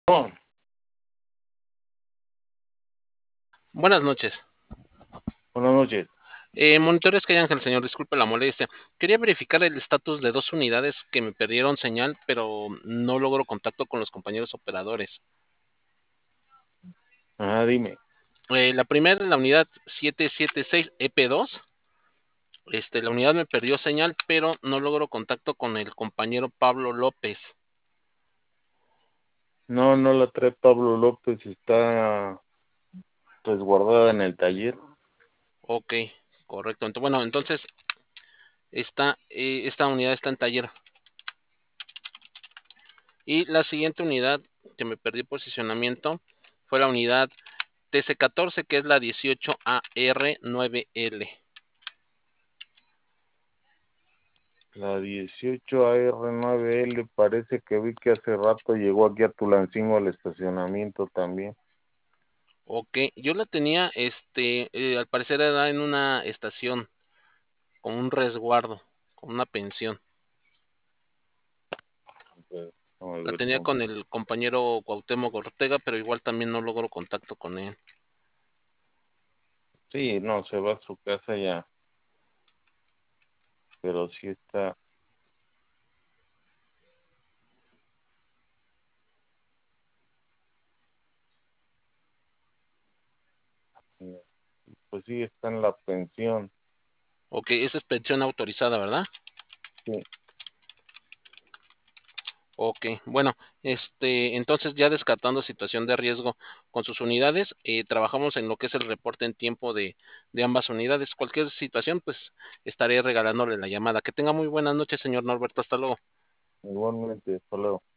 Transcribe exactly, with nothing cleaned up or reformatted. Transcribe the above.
Buenas noches. Buenas noches. Eh, monitores que hay Ángel, señor, disculpe la molestia. Quería verificar el estatus de dos unidades que me perdieron señal, pero no logro contacto con los compañeros operadores. Ajá, dime. Eh, la primera, la unidad siete siete seis E P dos. Este, la unidad me perdió señal, pero no logro contacto con el compañero Pablo López. No, no la trae Pablo López, está resguardada en el taller. Ok, correcto. Ent- bueno, entonces esta, eh, esta unidad está en taller. Y la siguiente unidad que me perdí posicionamiento fue la unidad T C catorce, que es la dieciocho A R nueve L. La dieciocho A R nueve L parece que vi que hace rato llegó aquí a Tulancingo al estacionamiento también. Ok, yo la tenía, este, eh, al parecer era en una estación, con un resguardo, con una pensión. Pues, vamos a La ver tenía cómo. con el compañero Cuauhtémoc Ortega, pero igual también no logro contacto con él. Sí, no, se va a su casa ya, pero sí está. Pues sí, está en la pensión. Ok, esa es pensión autorizada, ¿verdad? Sí, Ok, bueno, este, entonces ya descartando situación de riesgo con sus unidades, eh, trabajamos en lo que es el reporte en tiempo de, de ambas unidades. Cualquier situación, pues estaré regalándole la llamada. Que tenga muy buenas noches, señor Norberto. Hasta luego. igualmente, hasta luego.